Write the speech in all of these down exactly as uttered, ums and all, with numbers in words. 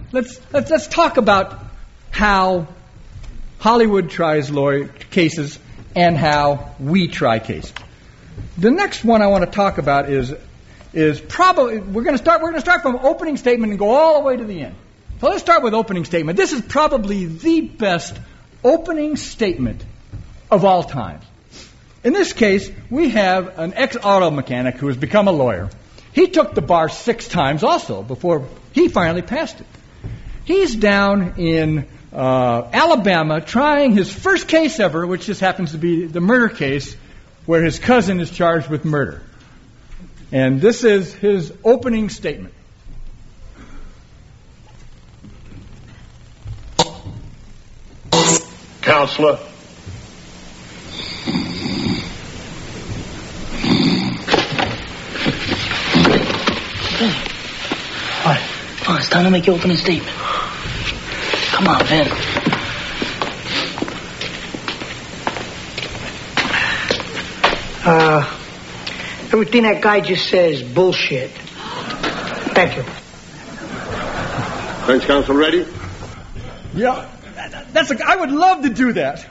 let's let's let's talk about how Hollywood tries lawyer cases and how we try cases. The next one I want to talk about is is probably we're going to start we're going to start from opening statement and go all the way to the end. So let's start with opening statement. This is probably the best opening statement of all time. In this case, we have an ex-auto mechanic who has become a lawyer. He took the bar six times also before he finally passed it. He's down in uh, Alabama trying his first case ever, which just happens to be the murder case where his cousin is charged with murder. And this is his opening statement. Counselor. All right. Come on, it's time to make your opening statement. Come on, Ben. Uh, everything that guy just says is bullshit. Thank you. Defense counsel ready? Yeah, that's a, I would love to do that.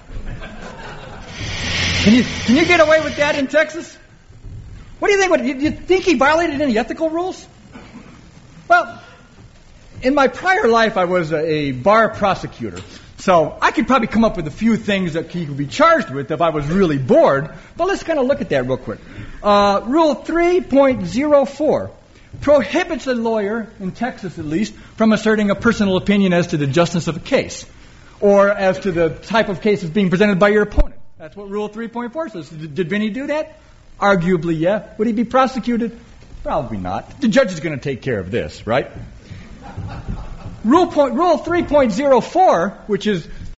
Can you can you get away with that in Texas? What do you think? What, do you think he violated any ethical rules? Well, in my prior life, I was a, a bar prosecutor, so I could probably come up with a few things that he could be charged with if I was really bored. But let's kind of look at that real quick. Uh, Rule three point oh four prohibits a lawyer, in Texas at least, from asserting a personal opinion as to the justness of a case or as to the type of case that's being presented by your opponent. That's what Rule three point four says. Did Vinny do that? Arguably, yeah. Would he be prosecuted? Probably not. The judge is going to take care of this, right? Rule, point, rule three point oh four, which is